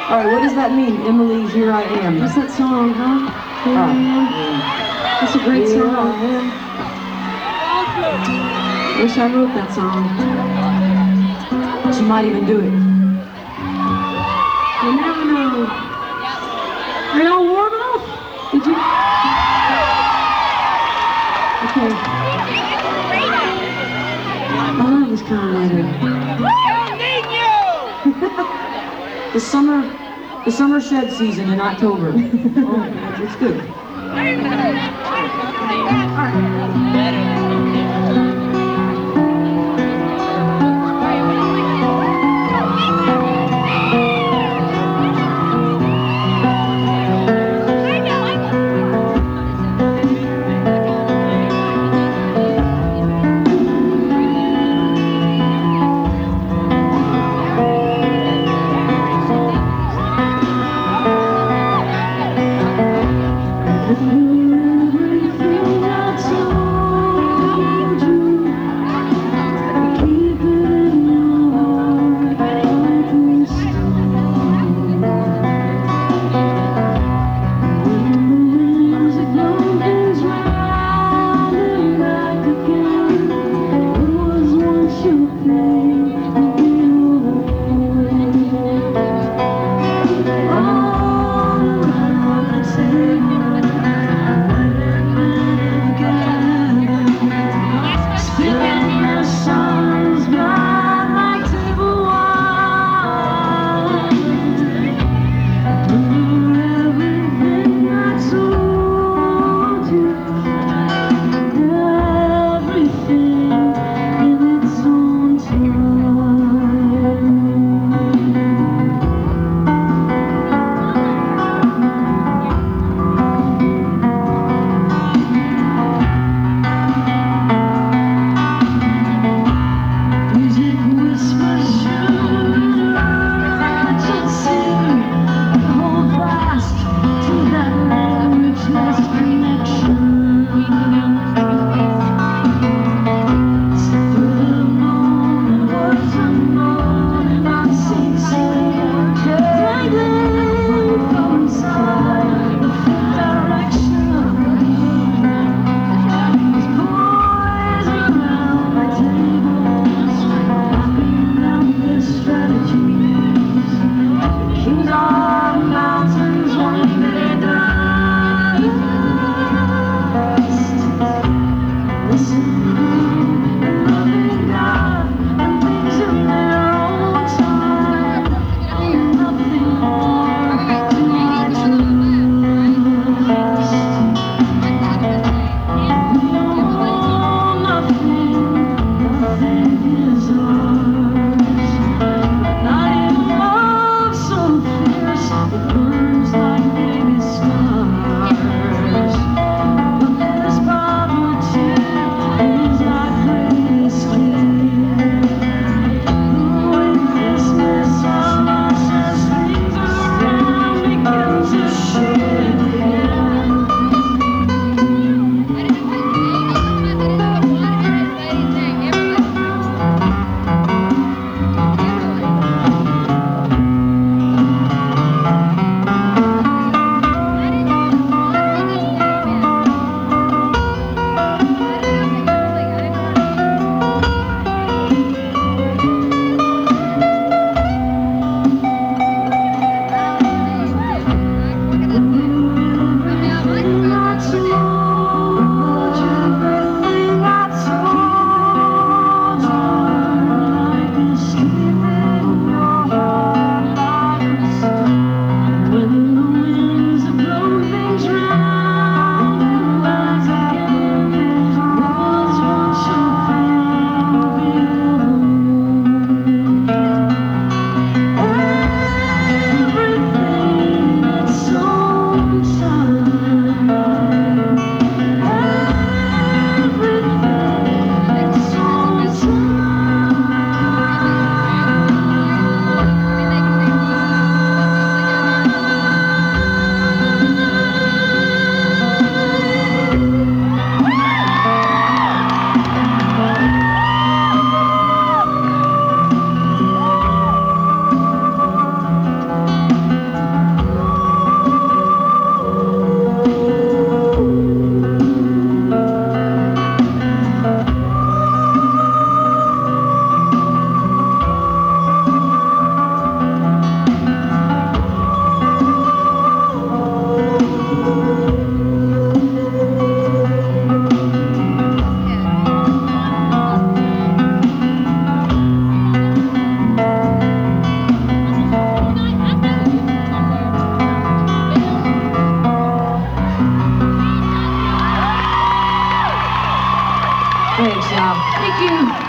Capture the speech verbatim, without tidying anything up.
All right, what does that mean, Emily, Here I Am? What's that song, huh? Here I am. That's a great Here song. I am. Wish I wrote that song. She might even do it. You never know. Are y'all warm up? Did you? Okay. Oh, that was kind of later. The summer, the summer shed season in October. Oh, it's good. Everything I job. Thank you.